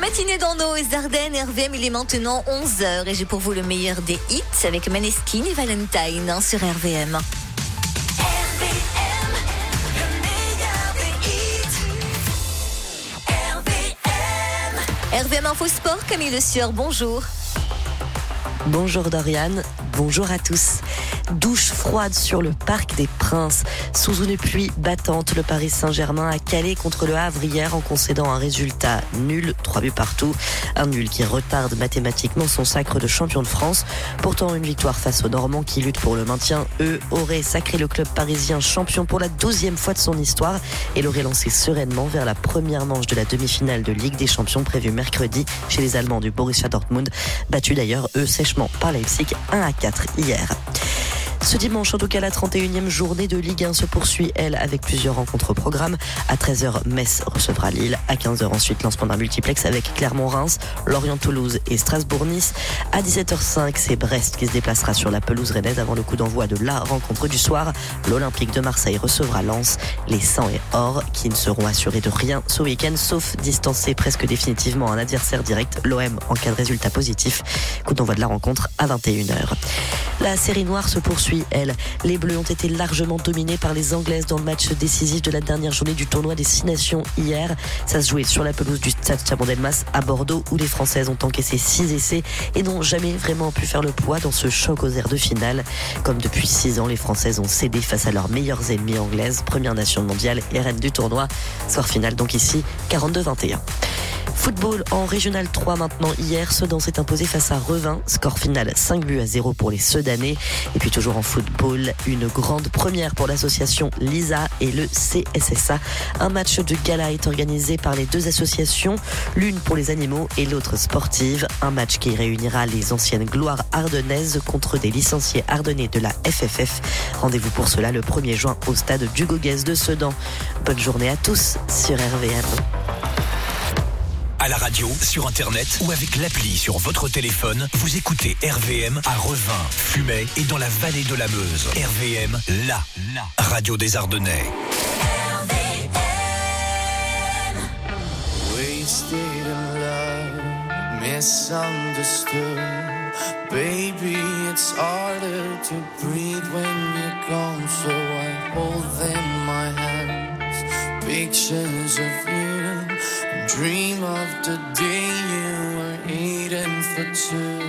matinée dans nos Ardennes, RVM, il est maintenant 11h et j'ai pour vous le meilleur des hits avec Maneskin et Valentine sur RVM. RVM Info Sport, Camille Le Sieur, bonjour. Bonjour Doriane, bonjour à tous. Douche froide sur le Parc des Princes. Sous une pluie battante, le Paris Saint-Germain a calé contre le Havre hier en concédant un résultat nul, 3 buts partout. Un nul qui retarde mathématiquement son sacre de champion de France. Pourtant, une victoire face aux Normands qui luttent pour le maintien, eux, auraient sacré le club parisien champion pour la 12e fois de son histoire et l'aurait lancé sereinement vers la première manche de la demi-finale de Ligue des Champions prévue mercredi chez les Allemands du Borussia Dortmund, battus d'ailleurs, eux, sèchement par Leipzig 1-4 hier. Ce dimanche, en tout cas, la 31e journée de Ligue 1 se poursuit, elle, avec plusieurs rencontres au programme. À 13h, Metz recevra Lille. À 15h, ensuite, lancement d'un multiplex avec Clermont-Reims, Lorient-Toulouse et Strasbourg-Nice. À 17h05, c'est Brest qui se déplacera sur la pelouse rennaise avant le coup d'envoi de la rencontre du soir. L'Olympique de Marseille recevra Lens. Les 100 et or qui ne seront assurés de rien ce week-end, sauf distancer presque définitivement un adversaire direct, l'OM, en cas de résultat positif. Coup d'envoi de la rencontre à 21h. La série noire se poursuit, elle. Les Bleus ont été largement dominés par les Anglaises dans le match décisif de la dernière journée du tournoi des 6 Nations hier. Ça se jouait sur la pelouse du stade Chaban-Delmas à Bordeaux où les Françaises ont encaissé 6 essais et n'ont jamais vraiment pu faire le poids dans ce choc aux airs de finale. Comme depuis 6 ans, les Françaises ont cédé face à leurs meilleures ennemies anglaises, première nation mondiale et reine du tournoi. Score final donc ici, 42-21. Football en Régional 3 maintenant. Hier, Sedan s'est imposé face à Revin. Score final 5-0 pour les Sedanais. Et puis toujours en football, une grande première pour l'association LISA et le CSSA. Un match de gala est organisé par les deux associations, l'une pour les animaux et l'autre sportive. Un match qui réunira les anciennes gloires ardennaises contre des licenciés ardennais de la FFF. Rendez-vous pour cela le 1er juin au stade du Goguès de Sedan. Bonne journée à tous sur RVM. À la radio, sur internet ou avec l'appli sur votre téléphone, vous écoutez RVM à Revin, Fumay et dans la vallée de la Meuse. RVM, la radio des Ardennais. Wasted in love, misunderstood. Baby, it's harder to breathe when you're gone, so I hold in my hands pictures of you. Dream of the day you were eating for two.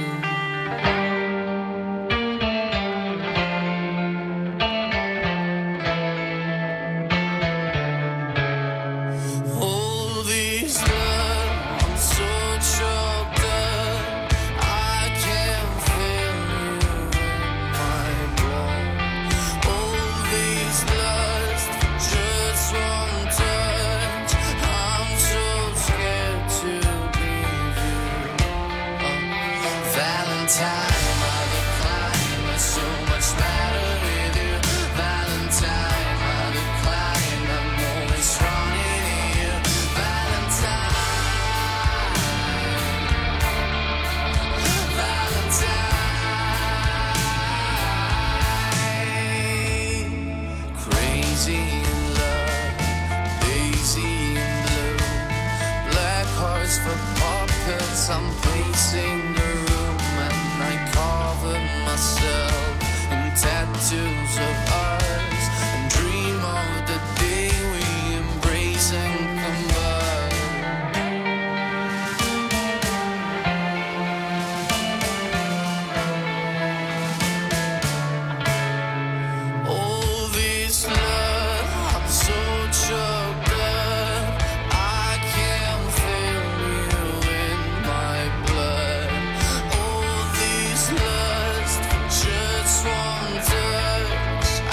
I'm pacing the room and I cover myself in tattoos of ours and dream of the day we embrace and all this love, I'm so choked up, I can't feel you in my blood. All this lust, just one touch,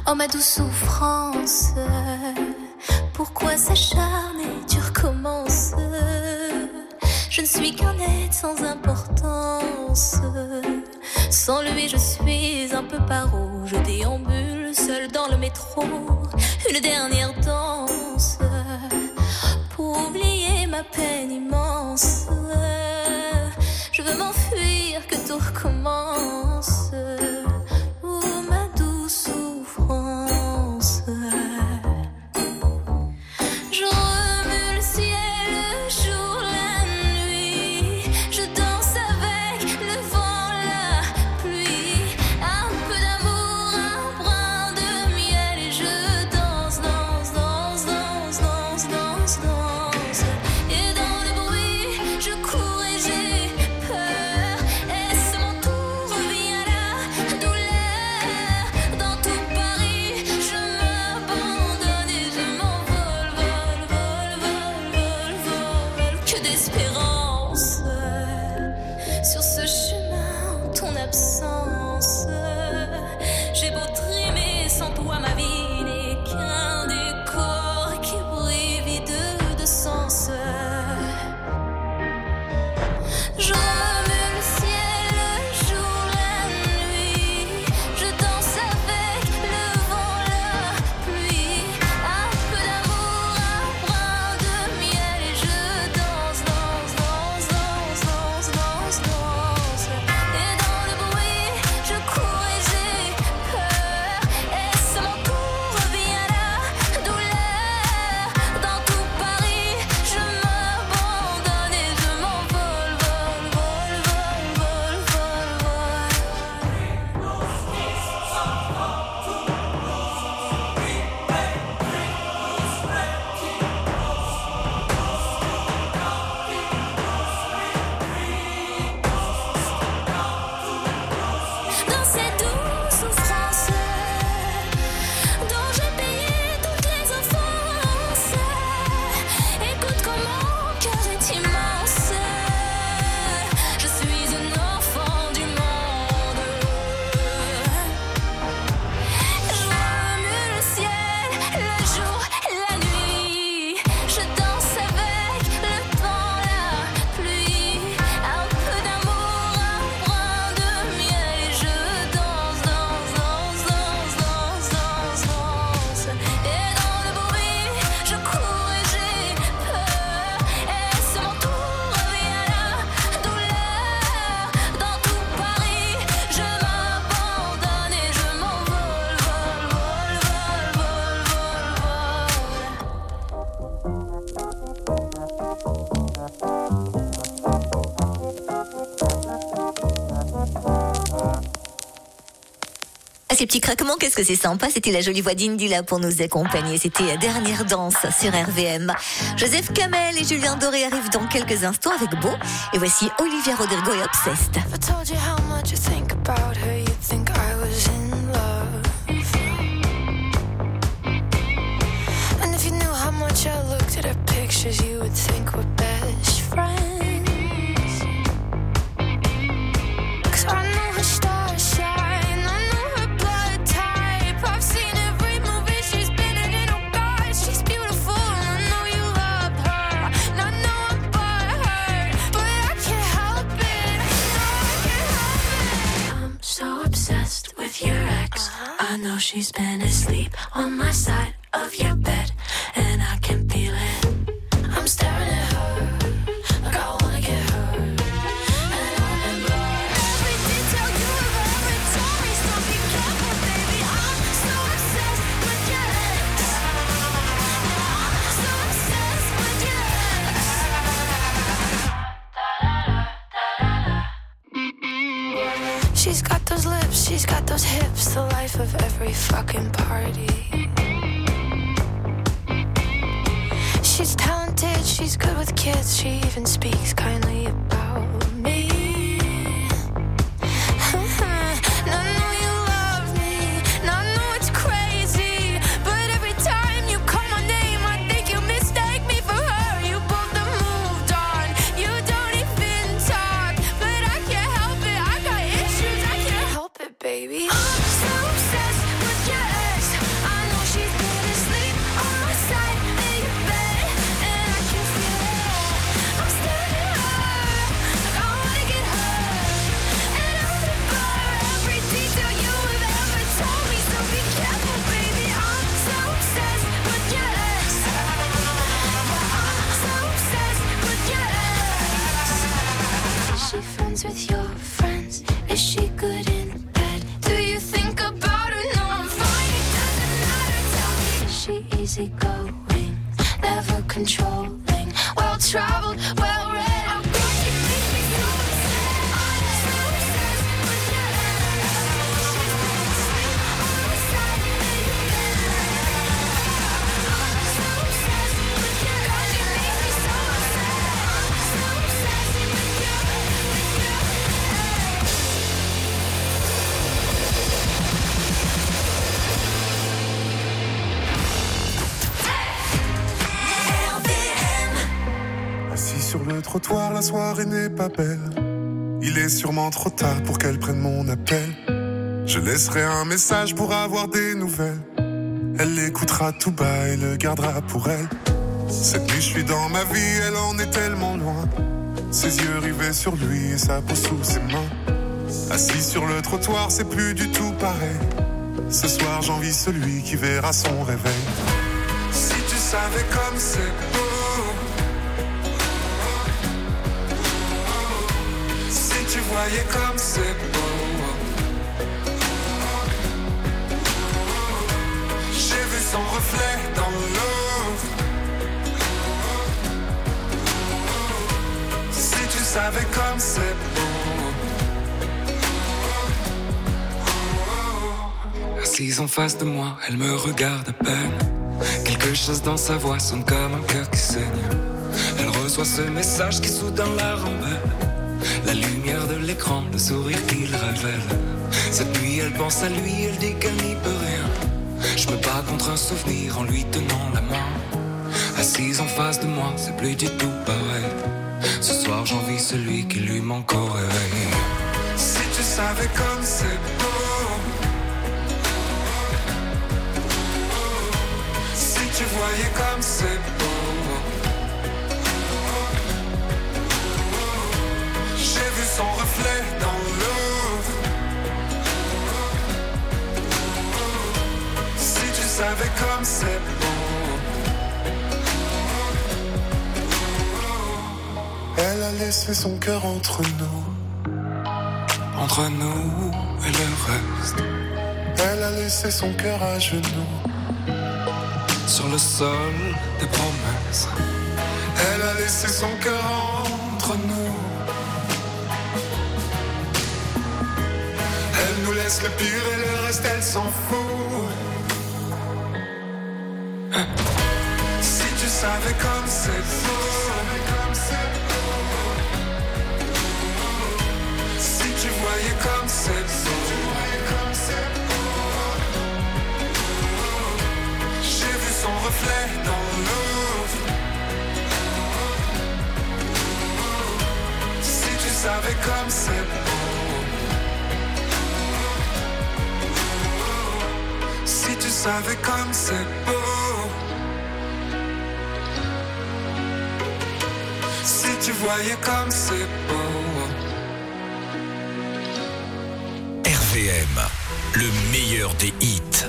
Oh ma douce souffrance, pourquoi s'acharner, tu recommences. Je ne suis qu'un être sans importance. Sans lui je suis un peu paro. Je déambule seul dans le métro. Une dernière danse pour oublier ma peine immense. Je veux m'enfuir, que tout recommence. Oh ma douce souffrance. Je remue le ciel, le jour, la nuit. Je danse avec le vent, la pluie. Un peu d'amour, un brin de miel. Et je danse, danse, danse, danse, danse, danse, danse. Et dans le bruit, je cours et j'ai peur. Est-ce mon tour, revient la douleur. Dans tout Paris, je m'abandonne et je m'envole, vol, vol, vol, vol, vol. Que d'espérance sur ce chemin, en ton absence. J'ai beau trimer sans toi, ma vie n'est qu'un décor qui brille vide de sens. Je remue le ciel, le jour, la nuit. Je danse avec le vent, la pluie. Un peu d'amour, un brin de miel. Et je danse, danse, danse, danse, danse, danse, danse. Et dans le bruit, je cours et j'ai peur. Est-ce mon tour, revient la douleur. Dans tout Paris, je m'abandonne et je m'envole, vol, vol, vol, vol, vol, vol. Dans cette douce souffrance dont j'ai payé toutes les offenses. Écoute comme mon cœur est immense. Je suis un enfant du monde. Je remue le ciel, le jour, la nuit. Je danse avec le vent, la pluie. Un peu d'amour, un brin de miel. Et je danse, danse, danse, danse, danse, danse, danse. Et dans le bruit, je cours et j'ai peur. Est-ce mon tour, revient la douleur. Dans tout Paris, je m'abandonne et je m'envole, vol, vol, Ah, ces petits craquements, qu'est-ce que c'est sympa. C'était la jolie voix d'Indy là pour nous accompagner. C'était Dernière danse sur RVM. Joseph Kamel et Julien Doré arrivent dans quelques instants avec Beau. Et voici Olivia Rodrigo et Obsessed. If I told you how much I think about her, you'd think I was in love. And if you knew how much I looked at her pictures, you would think we're best friends. 'Cause I know her stars shine, I know her blood type. I've seen every movie she's been in, oh God, she's beautiful. I know you love her, and I know I'm butthurt, but I can't help it. No, I can't help it. I'm so obsessed with your ex. I know she's been asleep on my side of your bed, and I can feel it. I'm staring at her like I wanna get her, and I remember every detail you ever told me. So be careful, baby. I'm so obsessed with your ex. I'm so obsessed with your ex. She's got those lips, she's got those hips, the life of every fucking party. She's talented, she's good with kids, she even speaks kindly about me. And I know you love me, and I know it's crazy, but every time you call my name, I think you mistake me for her. You both have moved on, you don't even talk, but I can't help it, I got issues, I can't help it, baby. I'm so obsessed with your ex. friends with your friends? Is she good in bed? Do you think about her? No, I'm fine, it doesn't matter. Tell me, is she easygoing, never controlling, well-traveled, well-read? Oh, God, she makes me so upset. So obsessed with you. Always sad in bed. So obsessed with you. God, she makes me so upset. So obsessed with you. Assis sur le trottoir, la soirée n'est pas belle. Il est sûrement trop tard pour qu'elle prenne mon appel. Je laisserai un message pour avoir des nouvelles. Elle l'écoutera tout bas et le gardera pour elle. Cette nuit je suis dans ma vie, elle en est tellement loin. Ses yeux rivés sur lui et sa peau sous ses mains. Assis sur le trottoir, c'est plus du tout pareil. Ce soir j'envie celui qui verra son réveil. Si tu savais comme c'est beau. Si tu voyais comme c'est beau. J'ai vu son reflet dans l'eau. Si tu savais comme c'est beau. Assise en face de moi, elle me regarde à peine. Quelque chose dans sa voix sonne comme un cœur qui saigne. Elle reçoit ce message qui soudain la rembelle. La lumière de l'écran, le sourire qu'il révèle. Cette nuit elle pense à lui, elle dit qu'elle n'y peut rien. Je me bats contre un souvenir en lui tenant la main. Assise en face de moi, c'est plus du tout pareil. Ce soir j'envie celui qui lui manque au réveil. Si tu savais comme c'est beau. Si tu voyais comme c'est beau. J'ai vu son reflet dans l'eau. Si tu savais comme c'est beau. Elle a laissé son cœur entre nous. Entre nous et le reste. Elle a laissé son cœur à genoux. Sur le sol des promesses. Elle a laissé son cœur entre nous. Elle nous laisse le pire et le reste elle s'en fout. Si tu savais comme c'est beau. Si tu voyais comme c'est beau. J'ai vu son reflet dans l'eau. Si tu savais comme c'est beau. Si tu savais comme c'est beau. Si tu voyais comme c'est beau. RVM, le meilleur des hits.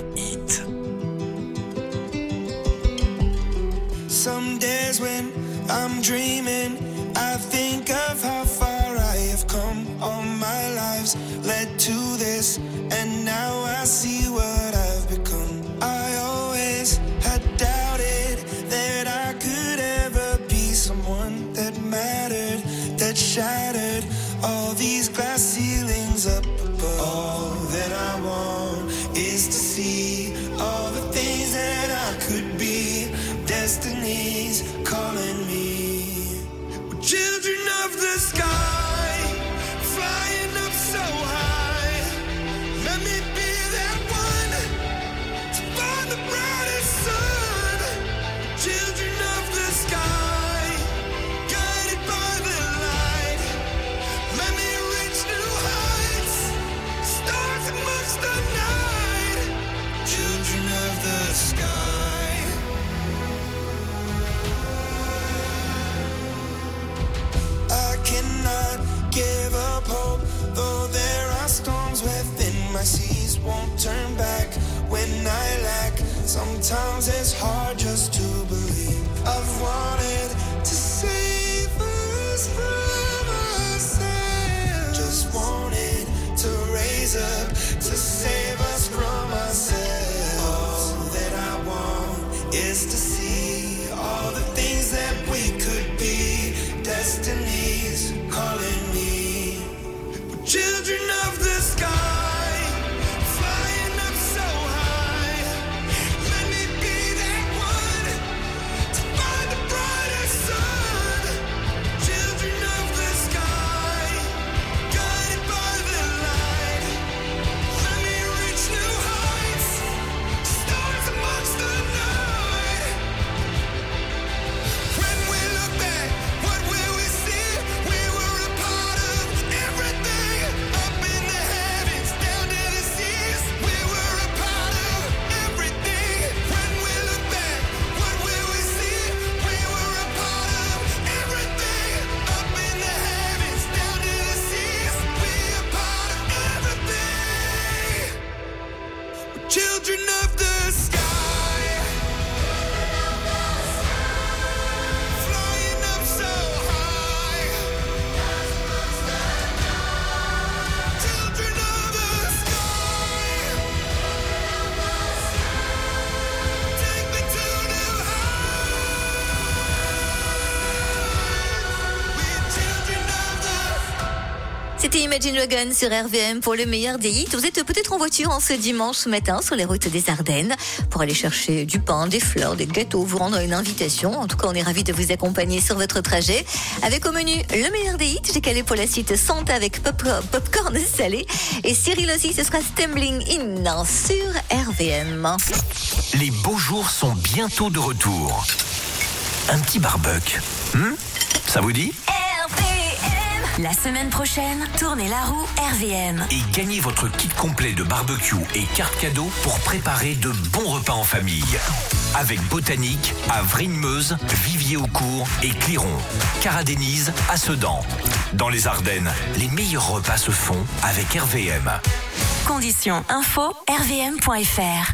Some days when I'm dreaming, I think of how far I have come. All my lives led to this, and now I see what I've become. I always had doubted that I could ever be someone that mattered, that shattered all these glass ceilings up above. All that I want is to see all the things that I could be. Destiny's calling me. We're children of the sky, flying up so high. Let me be that one to find the brightest sun. Children of the sky, guided by the light. Let me reach new heights, stars amongst the night. Children of the sky. Cannot give up hope, though there are storms within my seas. Won't turn back when I lack. Sometimes it's hard just to believe. I've wanted to save us from ourselves. C'était Imagine Dragons sur RVM pour le meilleur des hits. Vous êtes peut-être en voiture en ce dimanche matin sur les routes des Ardennes pour aller chercher du pain, des fleurs, des gâteaux, vous rendre une invitation. En tout cas, on est ravis de vous accompagner sur votre trajet. Avec au menu le meilleur des hits. J'ai calé pour la suite Santa avec popcorn salé. Et Cyril aussi, ce sera Stumbling In sur RVM. Les beaux jours sont bientôt de retour. Un petit barbecue. Ça vous dit ? La semaine prochaine, tournez la roue RVM. Et gagnez votre kit complet de barbecue et carte cadeau pour préparer de bons repas en famille. Avec Botanique à Vrigne-Meuse, Vivier-au-Court et Cliron. Caradénise à Sedan. Dans les Ardennes, les meilleurs repas se font avec RVM. Conditions info rvm.fr.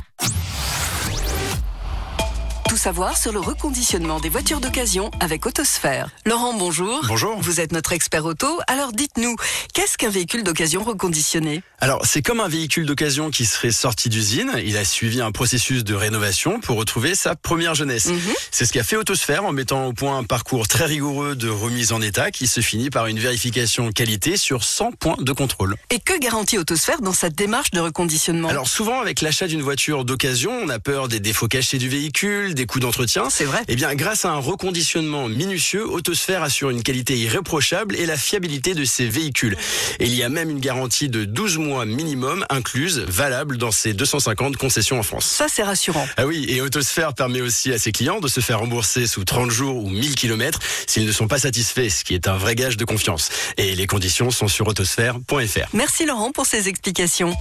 Tout savoir sur le reconditionnement des voitures d'occasion avec Autosphère. Laurent, bonjour. Bonjour. Vous êtes notre expert auto, alors dites-nous, qu'est-ce qu'un véhicule d'occasion reconditionné ? Alors, c'est comme un véhicule d'occasion qui serait sorti d'usine. Il a suivi un processus de rénovation pour retrouver sa première jeunesse. C'est ce qu'a fait Autosphère en mettant au point un parcours très rigoureux de remise en état qui se finit par une vérification qualité sur 100 points de contrôle. Et que garantit Autosphère dans cette démarche de reconditionnement ? Alors, souvent, avec l'achat d'une voiture d'occasion, on a peur des défauts cachés du véhicule, des coûts d'entretien. C'est vrai. Eh bien, grâce à un reconditionnement minutieux, Autosphère assure une qualité irréprochable et la fiabilité de ses véhicules. Et il y a même une garantie de 12 mois minimum incluse, valable dans ses 250 concessions en France. Ça, c'est rassurant. Ah oui, et Autosphère permet aussi à ses clients de se faire rembourser sous 30 jours ou 1000 km s'ils ne sont pas satisfaits, ce qui est un vrai gage de confiance. Et les conditions sont sur autosphère.fr. Merci Laurent pour ces explications.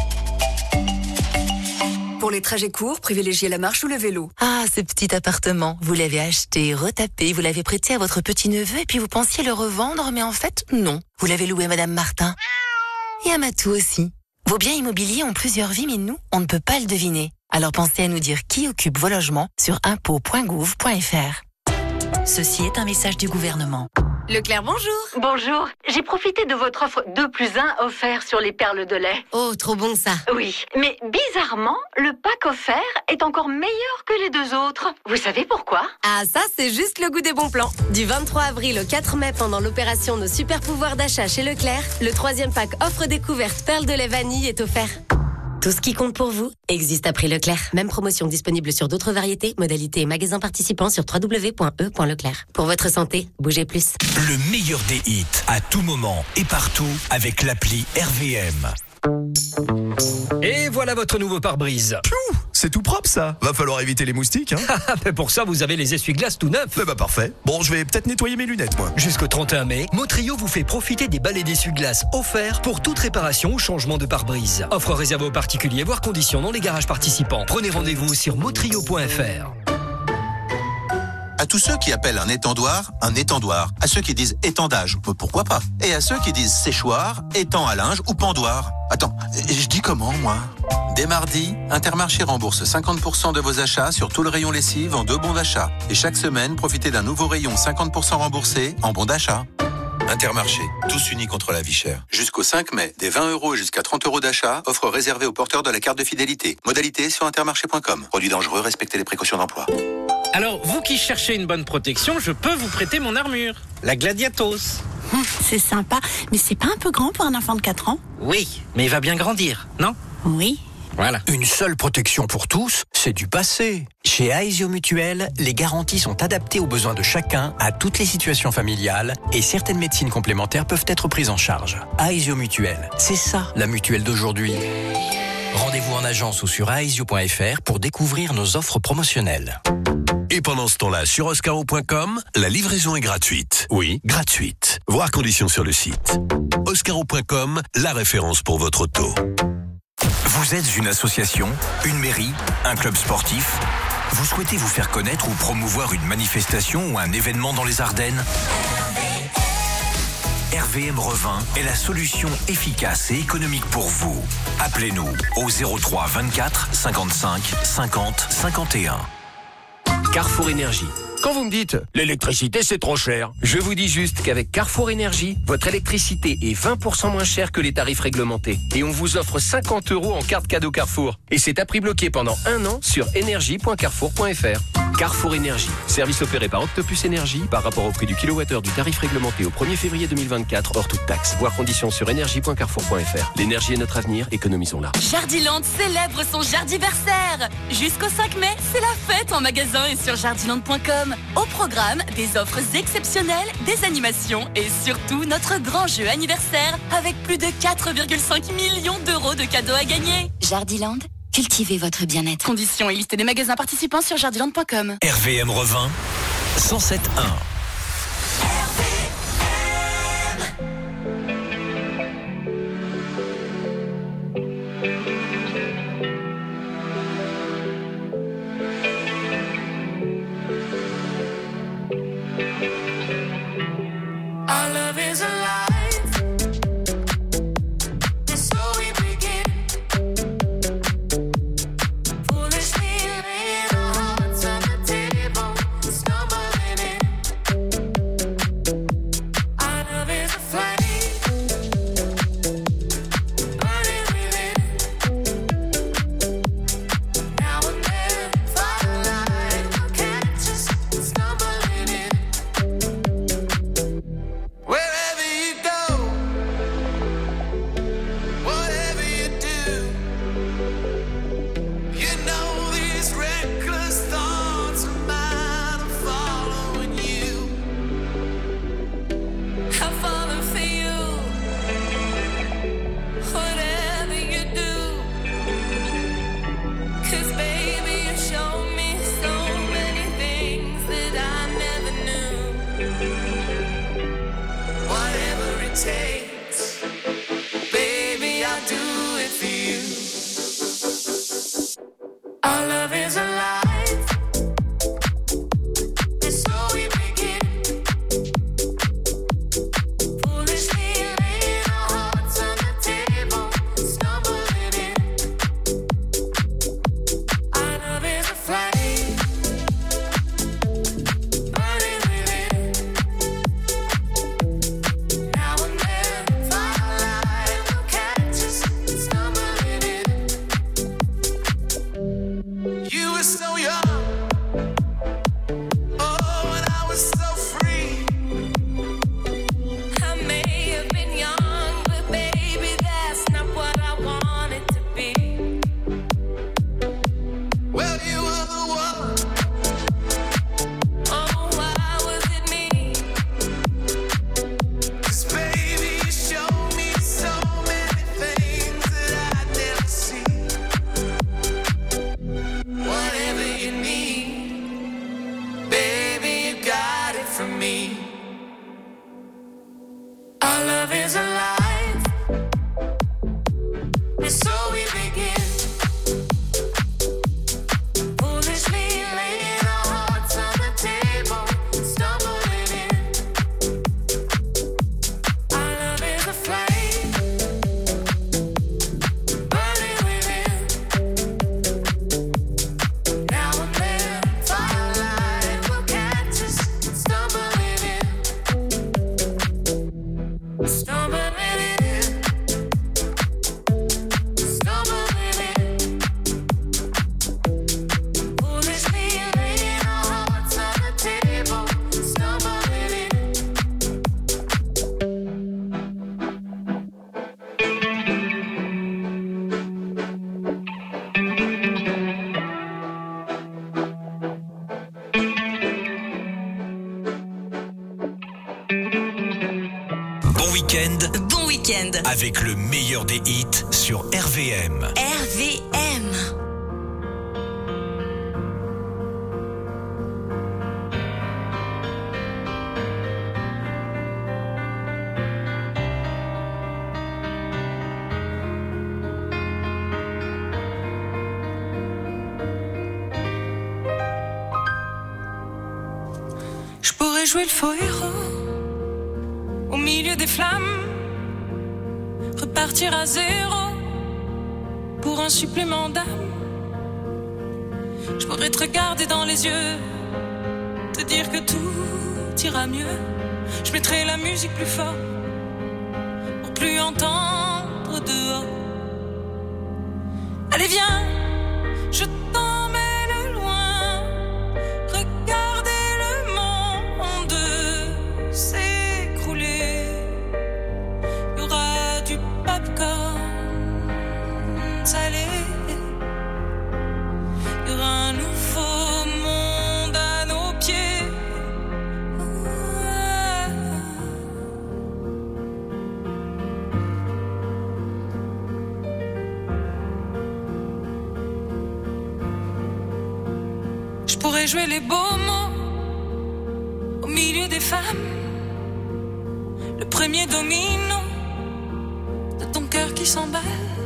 Pour les trajets courts, privilégiez la marche ou le vélo. Ah, ce petit appartement, vous l'avez acheté, retapé, vous l'avez prêté à votre petit-neveu et puis vous pensiez le revendre, mais en fait, non. Vous l'avez loué à Madame Martin. Et à Matou aussi. Vos biens immobiliers ont plusieurs vies, mais nous, on ne peut pas le deviner. Alors pensez à nous dire qui occupe vos logements sur impôts.gouv.fr. Ceci est un message du gouvernement. Leclerc, bonjour. Bonjour, j'ai profité de votre offre 2+1 offert sur les perles de lait. Oh, trop bon ça. Oui, mais bizarrement, le pack offert est encore meilleur que les deux autres. Vous savez pourquoi ? Ah, ça, c'est juste le goût des bons plans. Du 23 avril au 4 mai, pendant l'opération Nos super pouvoirs d'achat chez Leclerc, le 3e pack offre découverte perles de lait vanille est offert. Tout ce qui compte pour vous existe à prix Leclerc. Même promotion disponible sur d'autres variétés, modalités et magasins participants sur www.e.leclerc. Pour votre santé, bougez plus. Le meilleur des hits à tout moment et partout avec l'appli RVM. Et voilà votre nouveau pare-brise. Piou, c'est tout propre ça. Va falloir éviter les moustiques, hein. Mais pour ça, vous avez les essuie-glaces tout neufs. Bah parfait. Bon, je vais peut-être nettoyer mes lunettes, moi. Jusqu'au 31 mai, Motrio vous fait profiter des balais d'essuie-glaces offerts pour toute réparation ou changement de pare-brise. Offre réservée aux particuliers, voire conditions dans les garages participants. Prenez rendez-vous sur motrio.fr. À tous ceux qui appellent un étendoir, à ceux qui disent étendage, pourquoi pas, et à ceux qui disent séchoir, étang à linge ou pendoir. Attends, je dis comment, moi ? Dès mardi, Intermarché rembourse 50% de vos achats sur tout le rayon lessive en 2 bons d'achat. Et chaque semaine, profitez d'un nouveau rayon 50% remboursé en bons d'achat. Intermarché, tous unis contre la vie chère. Jusqu'au 5 mai, des 20 € et jusqu'à 30 € d'achat, offre réservée aux porteurs de la carte de fidélité. Modalité sur intermarché.com. Produit dangereux, respectez les précautions d'emploi. Alors, vous qui cherchez une bonne protection, je peux vous prêter mon armure, la Gladiatos. C'est sympa, mais c'est pas un peu grand pour un enfant de 4 ans ? Oui, mais il va bien grandir, non ? Oui. Voilà. Une seule protection pour tous, c'est du passé. Chez Aesio Mutuel, les garanties sont adaptées aux besoins de chacun, à toutes les situations familiales, et certaines médecines complémentaires peuvent être prises en charge. Aesio Mutuel, c'est ça la mutuelle d'aujourd'hui. Rendez-vous en agence ou sur aesio.fr pour découvrir nos offres promotionnelles. Et pendant ce temps-là, sur oscaro.com, la livraison est gratuite. Oui, gratuite. Voir conditions sur le site. Oscaro.com, la référence pour votre auto. Vous êtes une association, une mairie, un club sportif ? Vous souhaitez vous faire connaître ou promouvoir une manifestation ou un événement dans les Ardennes ? RVM Revin est la solution efficace et économique pour vous. Appelez-nous au 03 24 55 50 51. Carrefour Énergie. Quand vous me dites « l'électricité c'est trop cher », je vous dis juste qu'avec Carrefour Énergie, votre électricité est 20% moins chère que les tarifs réglementés. Et on vous offre 50 € en carte cadeau Carrefour. Et c'est à prix bloqué pendant 1 an sur énergie.carrefour.fr. Carrefour Énergie, service opéré par Octopus Énergie par rapport au prix du kilowattheure du tarif réglementé au 1er février 2024 hors toute taxe. Voir conditions sur énergie.carrefour.fr. L'énergie est notre avenir, économisons-la. Jardiland célèbre son jardiversaire. Jusqu'au 5 mai, c'est la fête en magasin et sur jardiland.com. Au programme, des offres exceptionnelles, des animations et surtout notre grand jeu anniversaire avec plus de 4,5 millions d'euros de cadeaux à gagner. Jardiland, cultivez votre bien-être. Conditions et liste des magasins participants sur jardiland.com. RVM revint 107.1. Our love is alive. And so we begin. Foolishly laying our hearts on the table, stumbling in. Our love is a flame, burning within. Now and then, firelight will catch us stumbling in. Wherever you go, whatever you do, you know these reckless thoughts of mine are following you. I'm falling for you. Whatever you do, 'cause baby you show me so many things that I never knew. Whatever it takes, baby, I'll do it for you. Our love is alive, and so we begin. Foolishly laying our hearts on the table, stumbling in. Our love is a flame, burning within. Now and then, firelight will catch us stumbling in. You were so young, oh, and I was so free. I may have been young, but baby, that's not what I wanted to be. Well, you were the one. Oh, why was it me? 'Cause baby, you showed me so many things that I'd never see. Whatever you need, baby, you got it from me. Our love is alive, and so we begin. Foolishly laying our hearts on the table, stumbling in. Our love is a flame, burning within. Now and then, firelight will catch us stumbling in. Stumbling in. Stumbling in. Foolishly laying our hearts on the table, stumbling in. Bon week-end Bon week-end. avec le meilleur des hits sur RVM. RVM. Je pourrais jouer le faux héros au milieu des flammes, repartir à zéro pour un supplément d'âme. Je pourrais te regarder dans les yeux, te te dire que tout ira mieux. Je mettrai la musique plus fort pour plus entendre dehors. Allez viens, je t'emmène loin. Regardez le monde s'écrouler. Il y aura du popcorn salé. Il y aura un nouveau monde à nos pieds. Je pourrais jouer les beaux mots au milieu des femmes. Le premier domino de ton cœur qui s'emballe.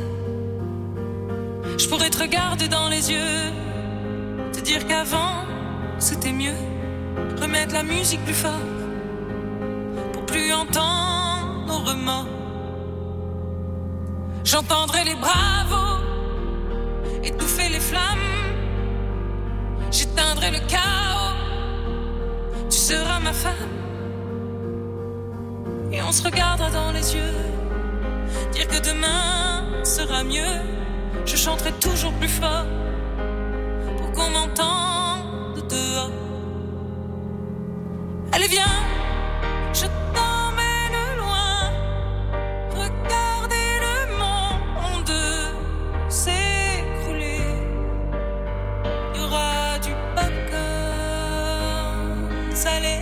Je pourrais te regarder dans les yeux, te dire qu'avant c'était mieux. Remettre la musique plus fort pour plus entendre nos remords. J'entendrai les bravos étouffer les flammes. J'éteindrai le chaos. Tu seras ma femme. Et on se regardera dans les yeux, dire que demain sera mieux. Je chanterai toujours plus fort pour qu'on m'entende dehors. Allez viens, je t'emmène loin. Regardez le monde s'écrouler. Il y aura du popcorn salé.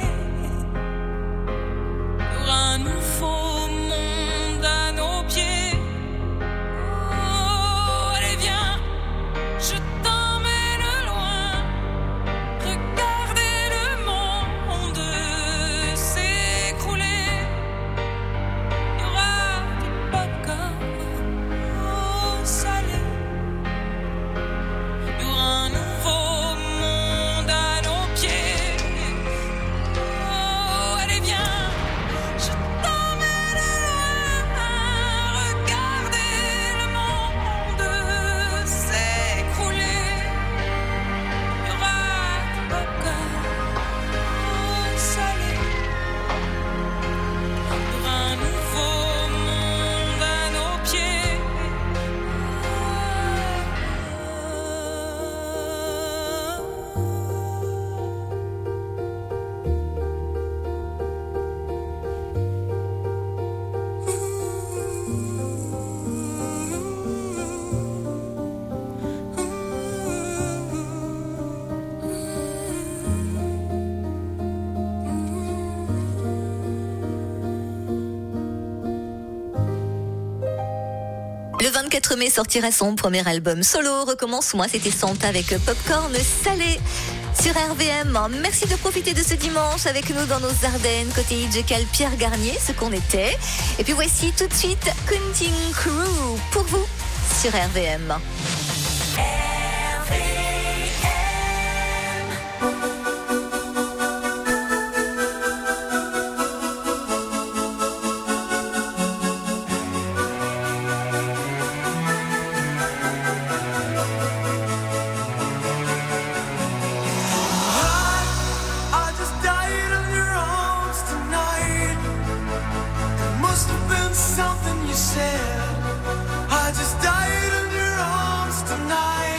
Il y aura un nouveau monde à nos pieds. Oh, allez viens, je t'emmène loin. Regardez le monde s'écrouler. Il y aura du popcorn salé. Il y aura un nouveau monde à nos pieds. Oh, allez viens, je t'emmène loin. Regardez le monde s'écrouler. Il y aura du popcorn salé. Il y aura un nouveau monde à nos pieds. Le 24 mai sortira son premier album solo. Recommence-moi, c'était Santa avec Popcorn salé sur RVM. Merci de profiter de ce dimanche avec nous dans nos Ardennes. Côté Idjekal, Pierre Garnier, ce qu'on était. Et puis voici tout de suite Counting Crew pour vous sur RVM. I just died in your arms tonight. It must have been something you said. I just died in your arms tonight.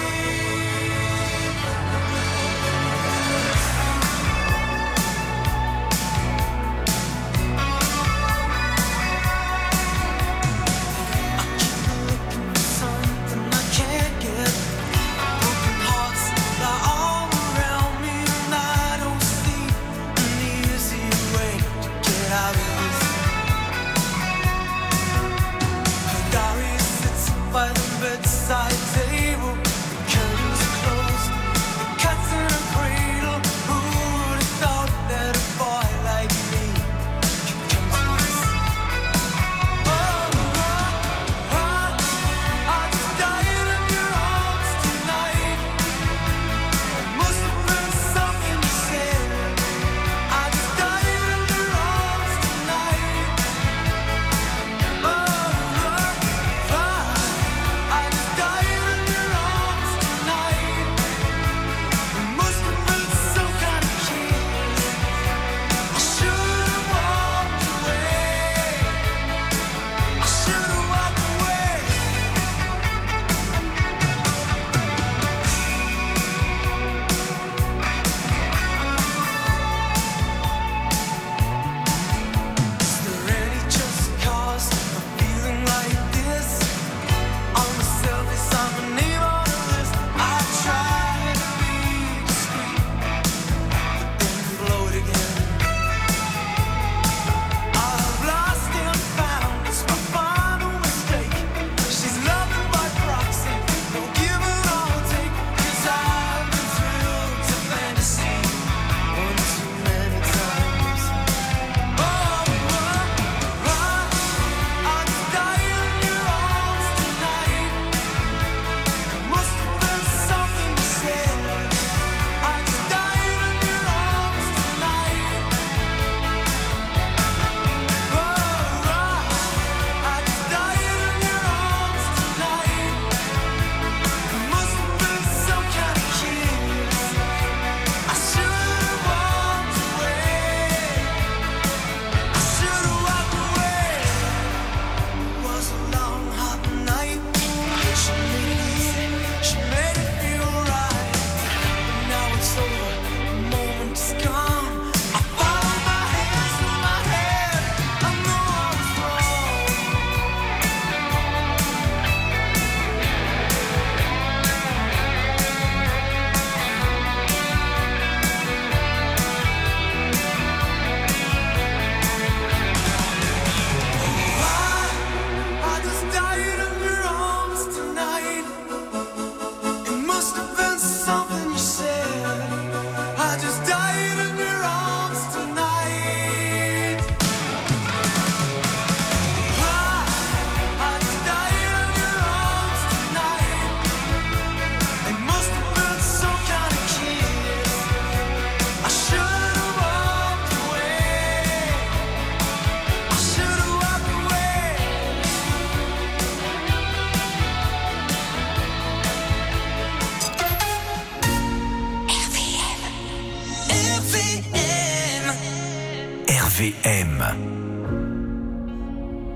I keep looking for something I can't get. Broken hearts lie all around me, and I don't see an easy way to get out of this. Her diary sits by the bedside table. The curtains are closed. The cat's in a cradle. Who would have thought that a boy like me could come to this? I just died in your arms tonight. It must have been something you said. I just died in your arms tonight. I just died in your arms.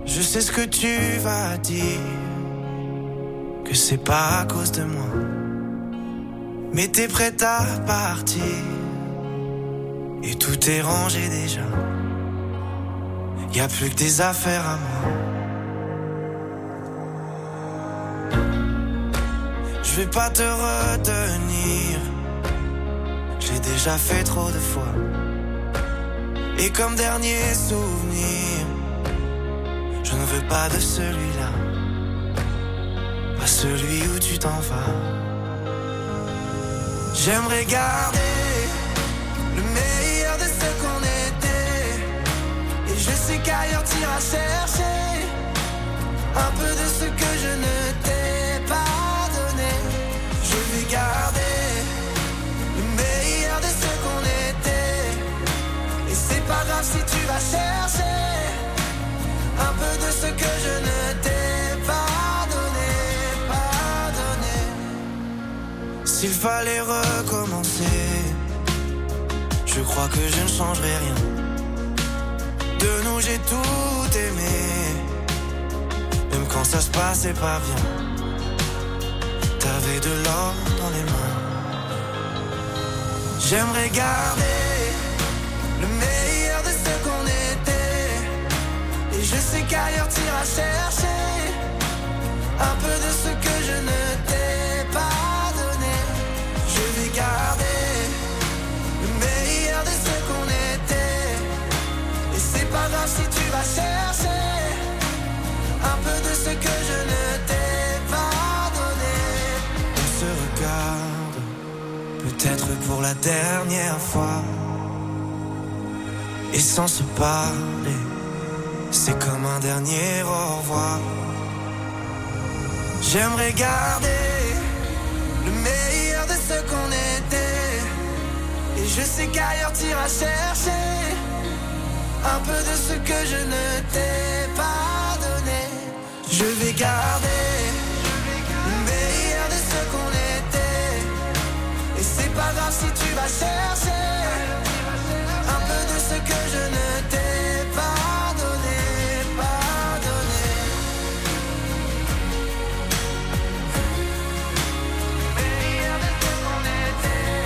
Je sais ce que tu vas dire, que c'est pas à cause de moi. Mais t'es prête à partir, et tout est rangé déjà. Y a plus que des affaires à moi. Je vais pas te retenir, j'ai déjà fait trop de fois. Et comme dernier souvenir, je ne veux pas de celui-là, pas celui où tu t'en vas. J'aimerais garder le meilleur de ce qu'on était, et je sais qu'ailleurs t'iras chercher un peu de ce que je ne t'ai pas donné. Je vais garder le meilleur de ce qu'on était, et c'est pas grave si tu vas chercher un peu de ce que je ne t'ai pas donné, pas donné. S'il fallait recommencer, je crois que je ne changerai rien. De nous j'ai tout aimé, même quand ça se passait pas bien. T'avais de l'or dans les mains. J'aimerais garder le meilleur de ce qu'on était, et je sais qu'ailleurs t'iras chercher un peu de ce que je ne t'ai pas donné. Je vais garder le meilleur de ce qu'on était, et c'est pas grave si tu vas chercher un peu de ce que je ne t'ai pas donné. On se regarde, peut-être pour la dernière fois, et sans se parler, c'est comme un dernier au revoir. J'aimerais garder le meilleur de ce qu'on était, et je sais qu'ailleurs t'iras chercher un peu de ce que je ne t'ai pas donné. Je vais garder le meilleur de ce qu'on était, et c'est pas grave si tu vas chercher un peu de ce que je ne t'ai pas donné, pas donné. Meilleur de ce qu'on était,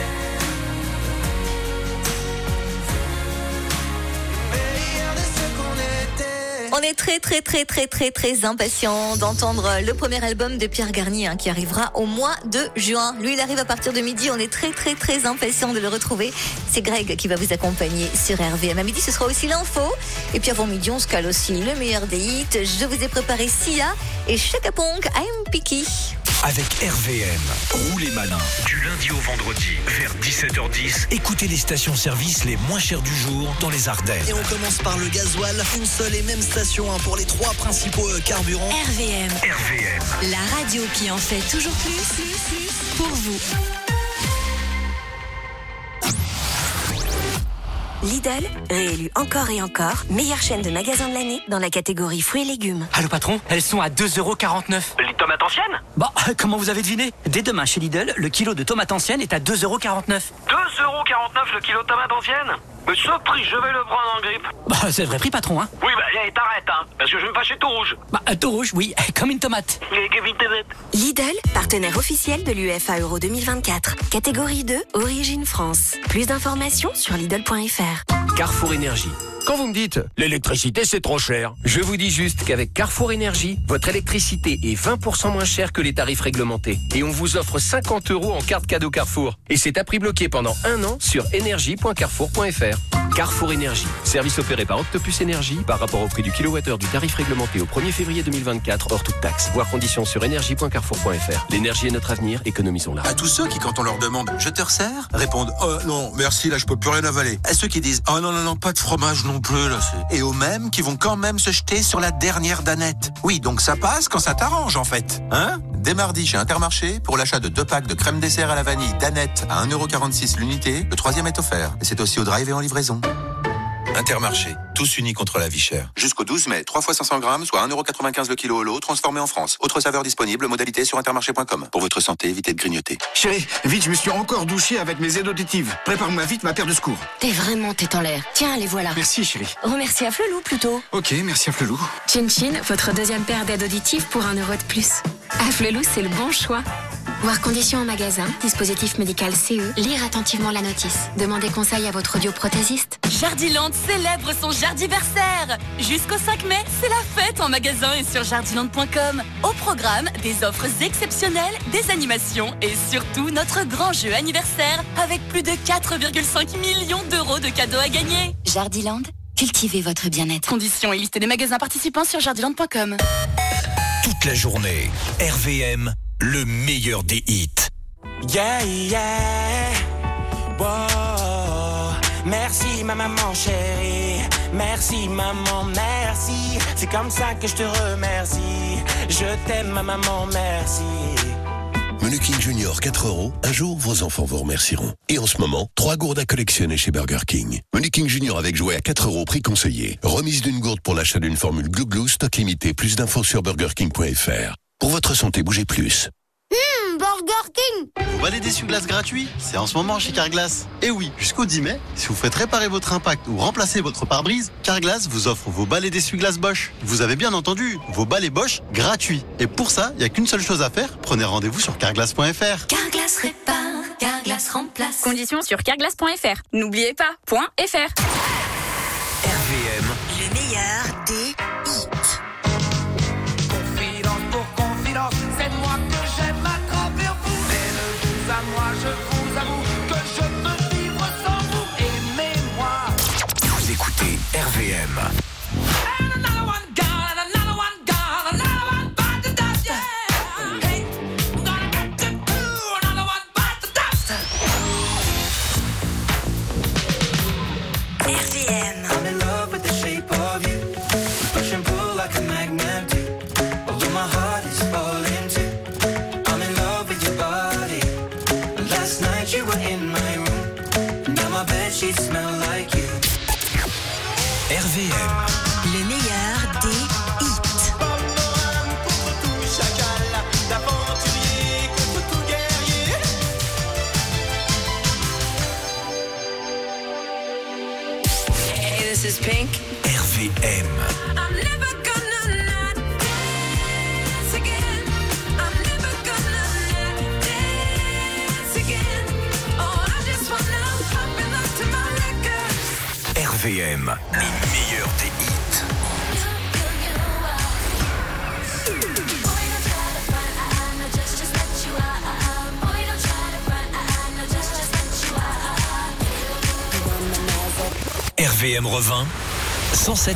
meilleur de ce qu'on était. On est très impatients d'entendre le premier album de Pierre Garnier qui arrivera au mois de juin. Lui, il arrive à partir de midi. On est très impatients de le retrouver. C'est Greg qui va vous accompagner sur RVM. À midi, ce sera aussi l'info. Et puis avant midi, on se cale aussi le meilleur des hits. Je vous ai préparé Sia et Chaka Ponk, I'm Picky. Avec RVM, roulez malin. Du lundi au vendredi, vers 17h10, écoutez les stations-service les moins chères du jour dans les Ardennes. Et on commence par le gasoil, une seule et même station pour les 3 principaux carburants. RVM. RVM. La radio qui en fait toujours plus pour vous. Lidl, réélu encore et encore, meilleure chaîne de magasins de l'année dans la catégorie fruits et légumes. Allô patron, elles sont à 2,49 €. Les tomates anciennes? Bah, comment vous avez deviné? Dès demain chez Lidl, le kilo de tomates anciennes est à 2,49 €. 2,49 € le kilo de tomates anciennes? Mais ce prix, je vais le prendre en grippe. Bah, c'est le vrai prix patron, hein. Oui, bah, t'arrêtes, hein, parce que je vais me fâcher tout rouge. Bah, tout rouge, oui, comme une tomate. Comme une tomate. Lidl, partenaire officiel de l'UEFA Euro 2024. Catégorie 2, Origine France. Plus d'informations sur Lidl.fr. Carrefour Énergie. Quand vous me dites l'électricité c'est trop cher, je vous dis juste qu'avec Carrefour Énergie, votre électricité est 20% moins chère que les tarifs réglementés. Et on vous offre 50 € en carte cadeau Carrefour. Et c'est à prix bloqué pendant 1 an sur énergie.carrefour.fr. Carrefour Énergie. Service opéré par Octopus Énergie par rapport au prix du kilowattheure du tarif réglementé au 1er février 2024 hors toute taxe. Voir conditions sur énergie.carrefour.fr. L'énergie est notre avenir, économisons-la. À tous ceux qui, quand on leur demande « Je te resserre ?» répondent « Oh non, merci, là je peux plus rien avaler ». À ceux qui disent « Oh non, pas de fromage non plus là ». Et aux mêmes qui vont quand même se jeter sur la dernière danette. Oui, donc ça passe quand ça t'arrange en fait. Hein ? Dès mardi chez Intermarché, pour l'achat de 2 packs de crème dessert à la vanille Danette à 1,46 € l'unité, le 3e est offert. Et c'est aussi au drive et en livraison. Intermarché, tous unis contre la vie chère. Jusqu'au 12 mai, 3 fois 500 grammes, soit 1,95€ le kilo au lot, transformé en France. Autre saveur disponible, modalité sur intermarché.com. Pour votre santé, évitez de grignoter. Chérie, vite, je me suis encore douché avec mes aides auditives. Prépare-moi vite ma paire de secours. T'es vraiment tête en l'air. Tiens, les voilà. Merci, chérie. Remercie à Flelou plutôt. Ok, merci à Flelou. Chin Chin, votre deuxième paire d'aides auditives pour 1€ de plus. À Flelou, c'est le bon choix. Voir conditions en magasin, dispositif médical CE, lire attentivement la notice. Demandez conseil à votre audioprothésiste. Jardiland célèbre son jardiversaire. Jusqu'au 5 mai, c'est la fête en magasin et sur jardiland.com. Au programme, des offres exceptionnelles, des animations et surtout notre grand jeu anniversaire avec plus de 4,5 millions d'euros de cadeaux à gagner. Jardiland, cultivez votre bien-être. Conditions et liste des magasins participants sur jardiland.com. Toute la journée, RVM, le meilleur des hits. Yeah, yeah. Wow. Merci ma maman chérie. Merci maman, merci. C'est comme ça que je te remercie. Je t'aime ma maman, merci. Menu King Junior 4€. Un jour, vos enfants vous remercieront. Et en ce moment, 3 gourdes à collectionner chez Burger King. Menu King Junior avec jouet à 4€, prix conseillé. Remise d'une gourde pour l'achat d'une formule Glou Glou, stock limité. Plus d'infos sur burgerking.fr. Pour votre santé, bougez plus. Burger King. Vos balais d'essuie-glace gratuits, c'est en ce moment chez Carglass. Et oui, jusqu'au 10 mai, si vous faites réparer votre impact ou remplacer votre pare-brise, Carglass vous offre vos balais d'essuie-glace Bosch. Vous avez bien entendu, vos balais Bosch gratuits. Et pour ça, il n'y a qu'une seule chose à faire, prenez rendez-vous sur carglass.fr. Carglass répare, Carglass remplace. Conditions sur carglass.fr. N'oubliez pas, .fr. RVM, Le meilleur des hits. Confidence pour confidence, c'est moi que j'aime à travers vous. Mais de vous à moi, je vous avoue que je peux vivre sans vous. Aimez-moi. vous écoutez RVM. I'm in love with the shape of you. We push and pull like a magnet do. Although my heart is falling too. I'm in love with your body. Last night you were in my room. Now my bedsheets smell like you. RVM. Le meilleur des hits. Hey, this is Pink. RVM. I'm never gonna not dance again. I'm never gonna not dance again. Oh, I just wanna pop it up to my record. RVM. Les meilleurs des hits. RVM revint 107.1.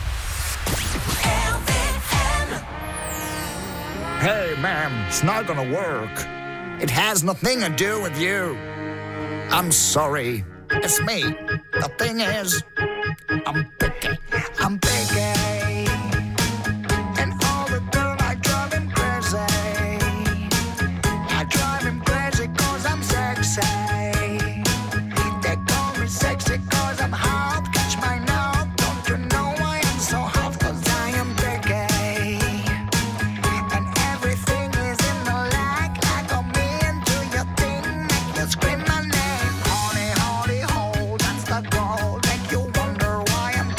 Hey, ma'am, it's not gonna work. It has nothing to do with you. I'm sorry. It's me. The thing is, I'm picky. I'm picky. And all the girls, I drive him crazy. I drive him crazy 'cause I'm sexy. They call me sexy 'cause I'm hot. Catch my now. Don't you know I am so hot 'cause I am picky. And everything is in the lag. Like I'm into your thing. Make you scream my name. Honey, honey, hold. That's the goal. Make you wonder why I'm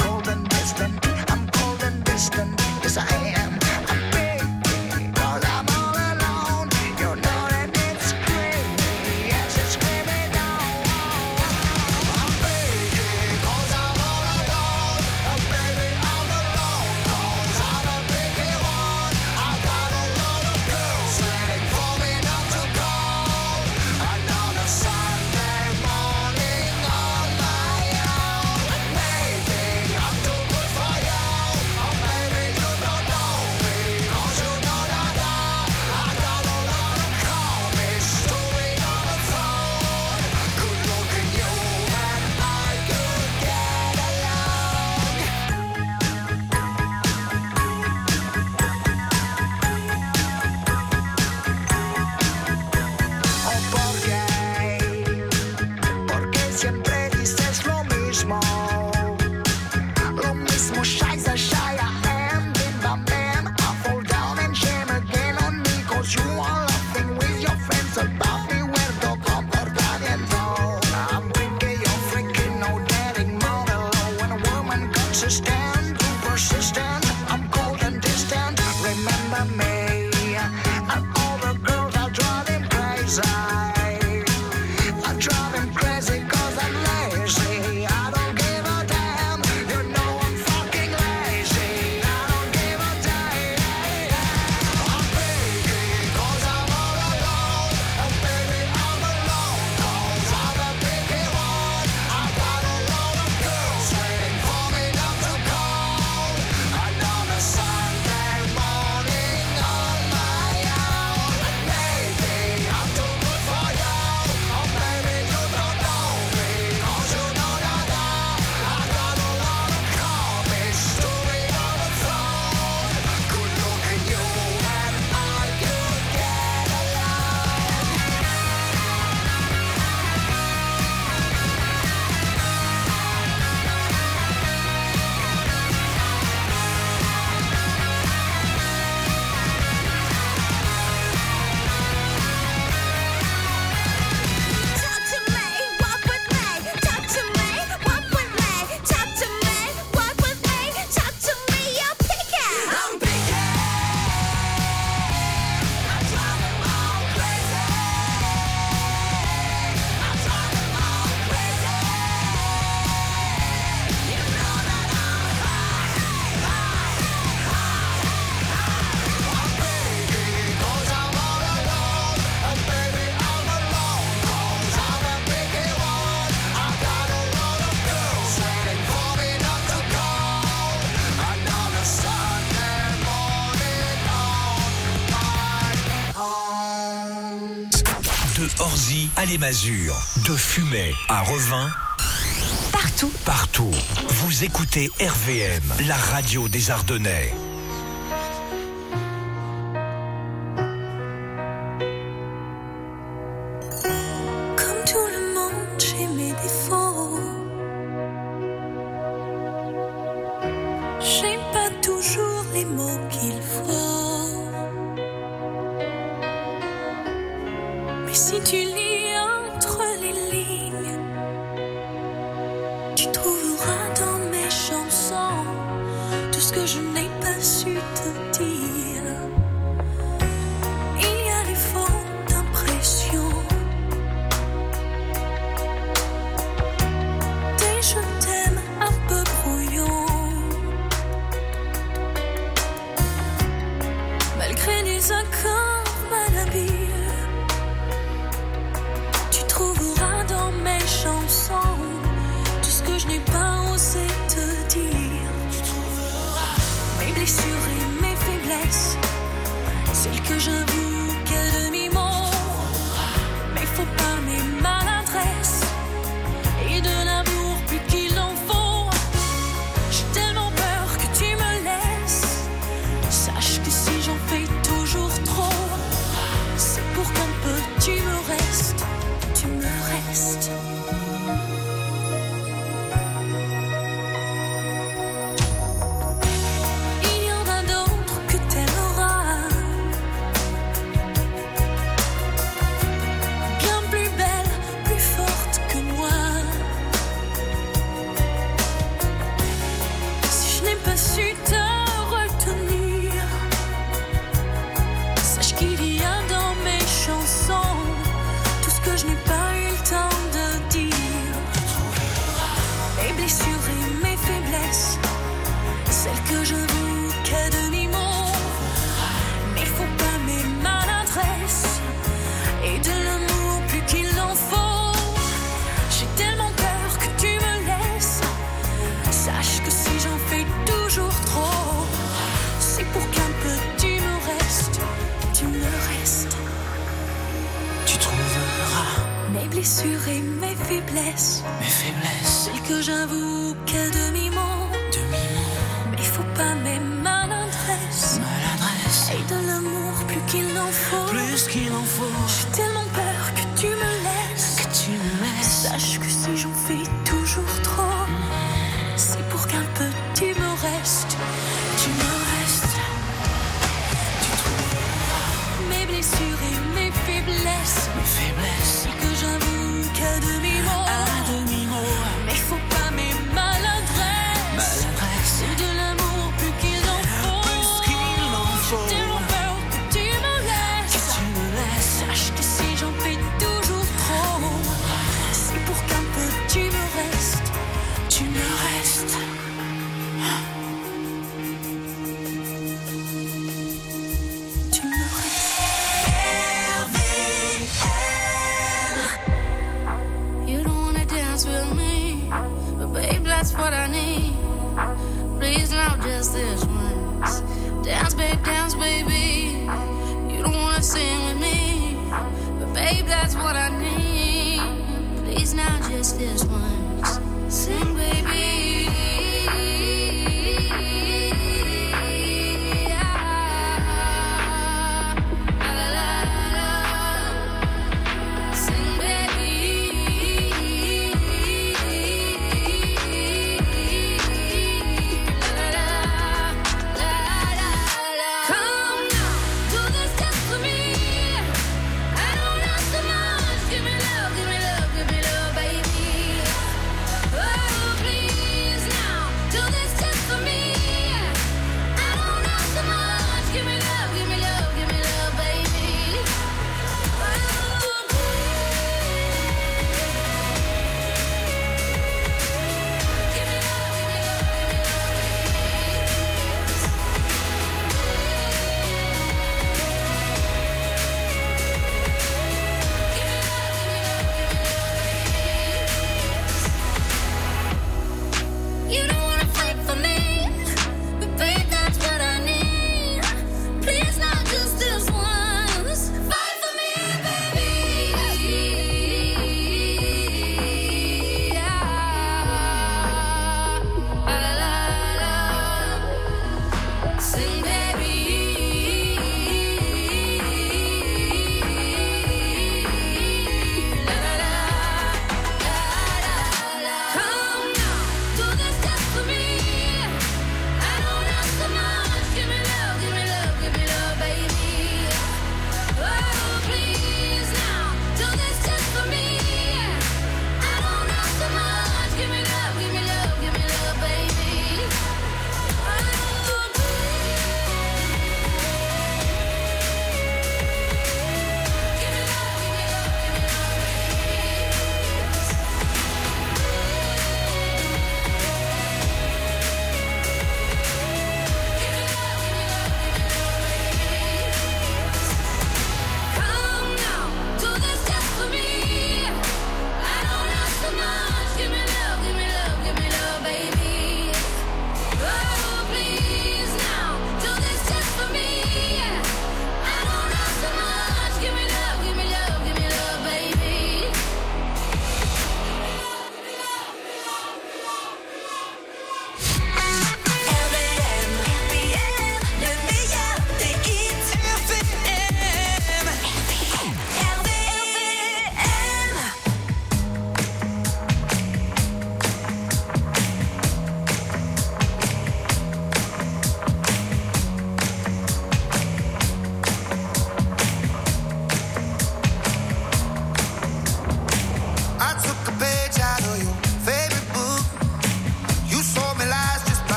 Orzy à l'Émasure, de Fumay à Revin. Partout. Vous écoutez RVM, la radio des Ardennais. Comme tout le monde, j'ai mes défauts. J'ai pas toujours les mots qu'il faut. Mais si tu lis entre les lignes, tu trouveras dans mes chansons tout ce que je n'ai pas su te dire. Il y a les fautes d'impression, des je t'aime un peu brouillons, malgré des accords malhabiles. Tu trouveras dans mes chansons tout ce que je n'ai pas osé te dire. Tu trouveras mes blessures et mes faiblesses, celles que j'avoue qu'à demi-mot. Mais faut pas mes maladresses et de l'amour plus qu'il en faut. J'ai tellement peur que tu me laisses. Sache que si j'en fais toujours trop, c'est pour qu'un peu tu me restes. Tu me restes. Il y en a d'autres que t'aimeras, bien plus belles, plus fortes que moi. Si je n'ai pas su te retenir, sache qu'il y a dans mes chansons tout ce que je n'ai pas eu le temps de dire. Mes blessures et mes faiblesses, celles que je veux qu'à demi-mot. Mais faut pas mes maladresses et de l'amour plus qu'il en faut. J'ai tellement peur que tu me laisses. Sache que si j'en fais toujours trop, c'est pour qu'un peu tu me restes. Tu me restes. Tu trouveras mes blessures et mes faiblesses, celles que j'avoue qu'à demi-mot. Mais faut pas mes maladresses et de l'amour plus qu'il en faut. J'ai tellement peur que tu me laisses. Sache que si j'en fais toujours trop, c'est pour qu'un peu tu me restes. Tu me restes. Tu trouveras mes blessures et mes faiblesses, celles que j'avoue qu'à demi-mot. Mais faut pas mes maladresses et de l'amour plus qu'il en faut. J'ai tellement peur que tu me laisses. Sache que si j'en fais toujours trop, c'est pour qu'un peu tu me restes. Tu me restes. Tu me restes. You don't wanna dance with me, but babe, that's what I need. Please, now just this once. Dance, baby. You don't wanna sing with me, but babe, that's what I need. Please, now just this once. Sing, baby. Sing, come now, do this just for me. I don't ask so much. Give me love, baby. Oh, please.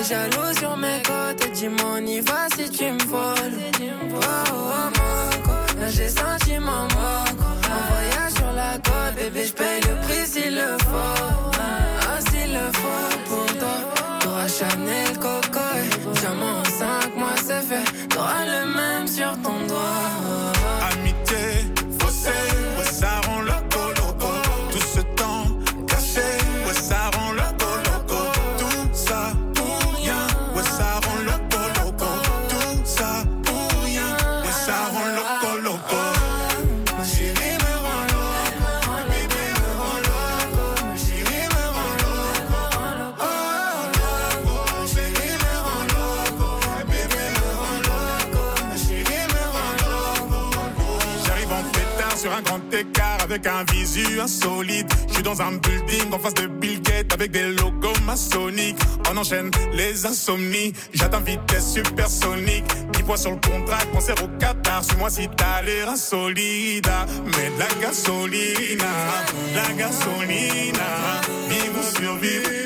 T'es jaloux sur mes côtes, dis-moi on y va si tu me voles. Oh, oh, Moco, là j'ai senti mon moco. Un voyage sur la côte, bébé j'paye le prix s'il le faut. Ah s'il le faut pour toi. T'auras Chanel, Coco et diamant en 5 mois c'est fait. T'auras le même sur ton doigt. Amitié, faussée, ouais ça rend loco loco. Tout ce temps caché, ouais ça rend loco loco. Tout ça pour rien, ouais ça rend loco loco. Tout ça pour rien, ouais ça rend loco loco. Ma chérie me rend loco, bébé me rend loco. Ma chérie me rend loco, oh loco. Ma chérie me rend loco, bébé me rend loco. Ma chérie me rend loco. J'arrive en pétard sur un grand écart avec un visu insolite. Je suis dans un building en face de Bill Gates avec des logos maçonniques. On enchaîne les insomnies. J'atteins vitesse supersonique. 10 points sur le contrat, concert au Qatar. Suis-moi si t'as l'air insolide. Mais de la gasolina, vivre ou survivre.